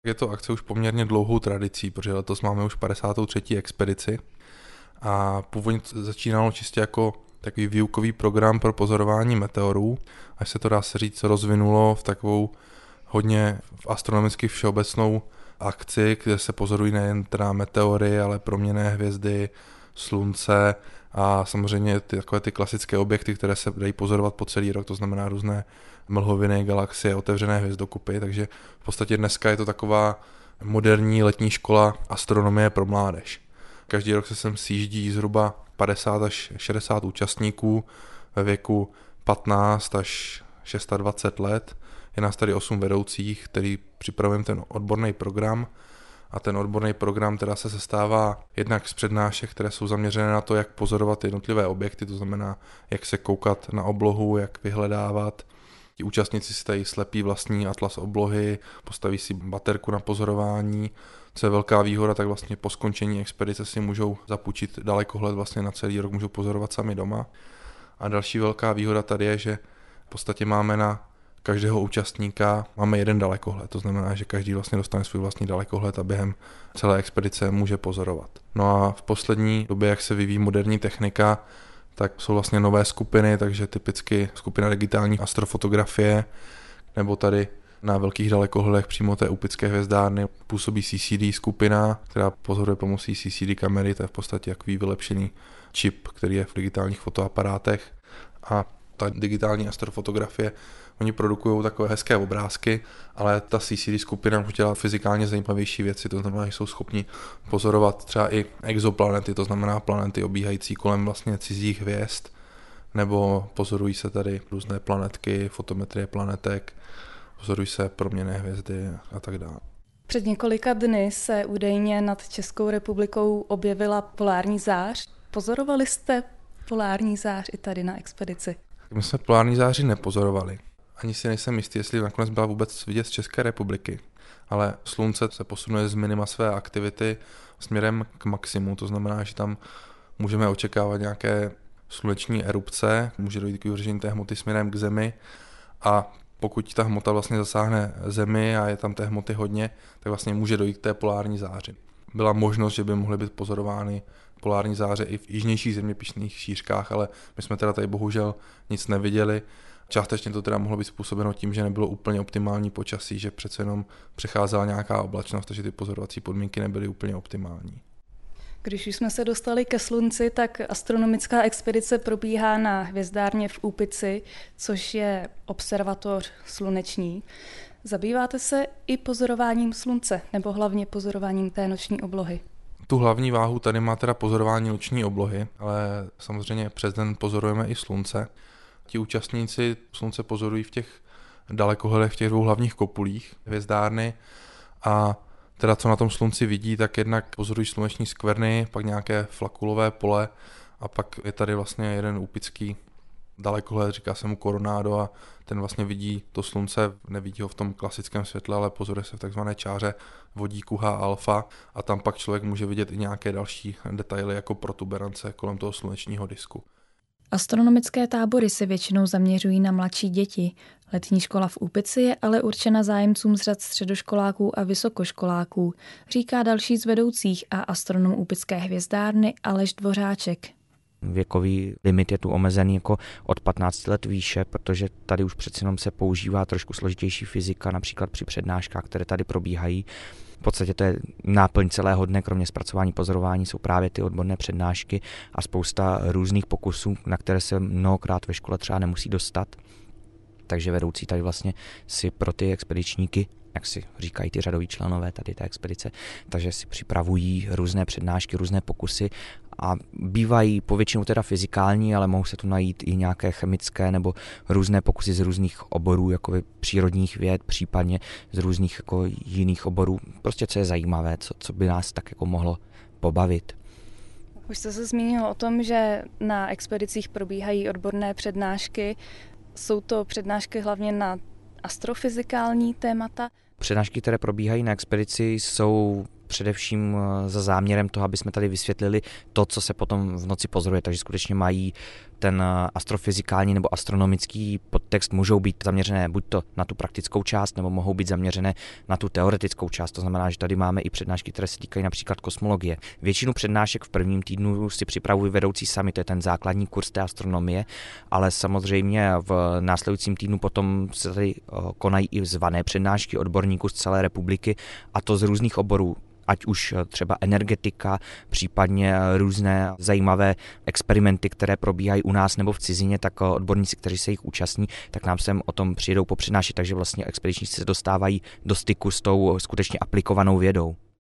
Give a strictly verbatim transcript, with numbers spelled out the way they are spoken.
Je to akce už poměrně dlouhou tradicí, protože letos máme už padesátou třetí expedici a původně to začínalo čistě jako takový výukový program pro pozorování meteorů, až se to, dá se říct, rozvinulo v takovou hodně v astronomicky všeobecnou akci, kde se pozorují nejen teda meteory, ale proměnné hvězdy, slunce a samozřejmě ty, takové ty klasické objekty, které se dají pozorovat po celý rok, to znamená různé mlhoviny, galaxie, otevřené hvězdokupy, takže v podstatě dneska je to taková moderní letní škola astronomie pro mládež. Každý rok se sem sjíždí zhruba padesát až šedesát účastníků ve věku patnáct až dvacet šest let. Je nás tady osm vedoucích, který připravujeme ten odborný program a ten odborný program teda se sestává jednak z přednášek, které jsou zaměřené na to, jak pozorovat jednotlivé objekty, to znamená, jak se koukat na oblohu, jak vyhledávat. Ti účastníci si tady slepí vlastní atlas oblohy, postaví si baterku na pozorování. Co je velká výhoda, tak vlastně po skončení expedice si můžou zapůjčit dalekohled vlastně na celý rok, můžou pozorovat sami doma. A další velká výhoda tady je, že v podstatě máme na každého účastníka máme jeden dalekohled, to znamená, že každý vlastně dostane svůj vlastní dalekohled a během celé expedice může pozorovat. No a v poslední době, jak se vyvíjí moderní technika, tak jsou vlastně nové skupiny, takže typicky skupina digitální astrofotografie, nebo tady na velkých dalekohledech přímo té Úpické hvězdárny působí C C D skupina, která pozoruje pomocí C C D kamery, to je v podstatě takový vylepšený čip, který je v digitálních fotoaparátech. A ta digitální astrofotografie, oni produkují takové hezké obrázky, ale ta C C D skupina může dělat fyzikálně zajímavější věci, to znamená, že jsou schopni pozorovat třeba i exoplanety, to znamená planety obíhající kolem vlastně cizích hvězd, nebo pozorují se tady různé planetky, fotometrie planetek, pozorují se proměnné hvězdy a tak dále. Před několika dny se údajně nad Českou republikou objevila polární zář. Pozorovali jste polární zář i tady na expedici? My jsme polární záři nepozorovali. Ani si nejsem jistý, jestli nakonec byla vůbec vidět z České republiky. Ale slunce se posunuje z minima své aktivity směrem k maximu, to znamená, že tam můžeme očekávat nějaké sluneční erupce, může dojít k vyvržení té hmoty směrem k Zemi a pokud ta hmota vlastně zasáhne Zemi a je tam té hmoty hodně, tak vlastně může dojít k té polární záři. Byla možnost, že by mohly být pozorovány polární záře i v jižnějších zeměpisných šířkách, ale my jsme teda tady bohužel nic neviděli. Částečně to teda mohlo být způsobeno tím, že nebylo úplně optimální počasí, že přece jenom přecházela nějaká oblačnost, takže ty pozorovací podmínky nebyly úplně optimální. Když už jsme se dostali ke slunci, tak astronomická expedice probíhá na hvězdárně v Úpici, což je observatoř sluneční. Zabýváte se i pozorováním slunce, nebo hlavně pozorováním té noční oblohy? Tu hlavní váhu tady má teda pozorování noční oblohy, ale samozřejmě přes den pozorujeme i slunce. Ti účastníci slunce pozorují v těch dalekohledech, v těch dvou hlavních kopulích hvězdárny a teda co na tom slunci vidí, tak jednak pozorují sluneční skvrny, pak nějaké flakulové pole a pak je tady vlastně jeden úpický dalekohled, říká se mu Coronado a ten vlastně vidí to slunce, nevidí ho v tom klasickém světle, ale pozoruje se v takzvané čáře vodíku H alfa a tam pak člověk může vidět i nějaké další detaily jako protuberance kolem toho slunečního disku. Astronomické tábory se většinou zaměřují na mladší děti. Letní škola v Úpici je ale určena zájemcům z řad středoškoláků a vysokoškoláků, říká další z vedoucích a astronom Úpické hvězdárny Aleš Dvořáček. Věkový limit je tu omezený jako od patnácti let výše, protože tady už přeci jenom se používá trošku složitější fyzika, například při přednáškách, které tady probíhají. V podstatě to je náplň celého dne, kromě zpracování pozorování jsou právě ty odborné přednášky a spousta různých pokusů, na které se mnohokrát ve škole třeba nemusí dostat. Takže vedoucí tady vlastně si pro ty expedičníky, jak si říkají ty řadoví členové tady té expedice, takže si připravují různé přednášky, různé pokusy a bývají povětšinou teda fyzikální, ale mohou se tu najít i nějaké chemické nebo různé pokusy z různých oborů, jako přírodních věd, případně z různých jako jiných oborů. Prostě co je zajímavé, co, co by nás tak jako mohlo pobavit. Už jste se zmínil o tom, že na expedicích probíhají odborné přednášky. Jsou to přednášky hlavně na astrofyzikální témata? Přednášky, které probíhají na expedici, jsou především za záměrem toho, aby jsme tady vysvětlili to, co se potom v noci pozoruje. Takže skutečně mají ten astrofyzikální nebo astronomický podtext můžou být zaměřené buď to na tu praktickou část, nebo mohou být zaměřené na tu teoretickou část. To znamená, že tady máme i přednášky, které se týkají například kosmologie. Většinu přednášek v prvním týdnu si připravují vedoucí sami, to je ten základní kurz té astronomie, ale samozřejmě v následujícím týdnu potom se tady konají i zvané přednášky odborníků z celé republiky, a to z různých oborů, ať už třeba energetika, případně různé zajímavé experimenty, které probíhají u nás nebo v cizině, tak odborníci, kteří se jich účastní, tak nám sem o tom přijedou popřednášet, takže vlastně expedičníci se dostávají do styku s tou skutečně aplikovanou vědou.